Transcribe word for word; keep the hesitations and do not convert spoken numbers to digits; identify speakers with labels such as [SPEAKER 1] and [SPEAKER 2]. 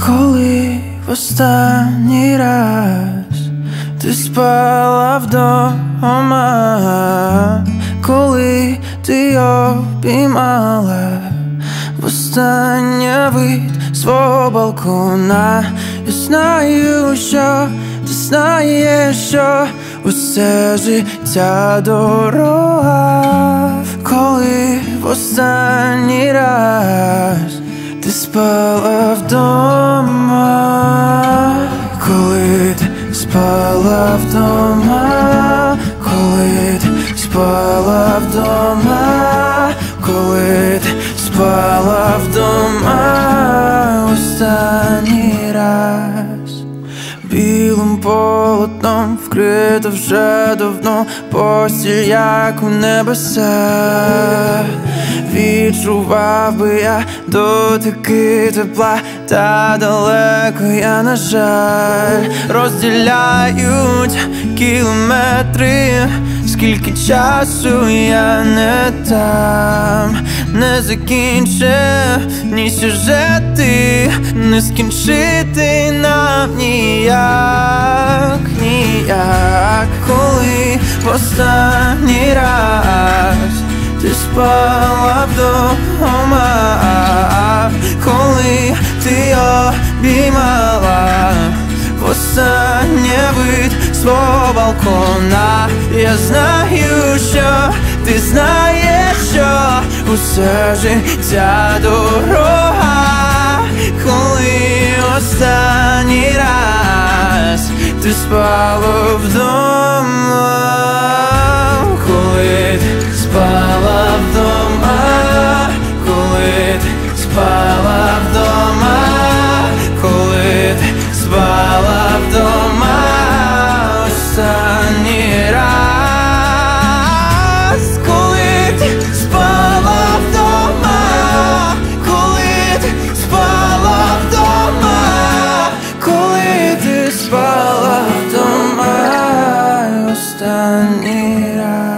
[SPEAKER 1] Коли в останній раз ти спала вдома, коли ти обіймала востаннє вид свого балкона. Я знаю, що ти знаєш, що усе життя дорога. Коли в останній раз ти спала вдома, коли ти спала вдома, коли ти спала вдома, коли ти спала вдома останній раз. Білим полотном вкрита вже давно постіль, як у небеса. Відчував би я дотики тепла, та далеко я, на жаль. Розділяють кілометри, скільки часу я не там. Не закінчив ні сюжети, не скінчити нам ніяк, ніяк. Коли в останній раз ти спала вдома, коли ти обіймала востаннє вид свого балкона. Я знаю, що ти знаєш, що усе життя дорога. Коли останній раз ти спала вдома, коли ти спала вдома, коли ти спала вдома, коли ти спала вдома останній раз. Коли ти спала вдома, коли ти спала вдома, коли ти спала вдома останній раз.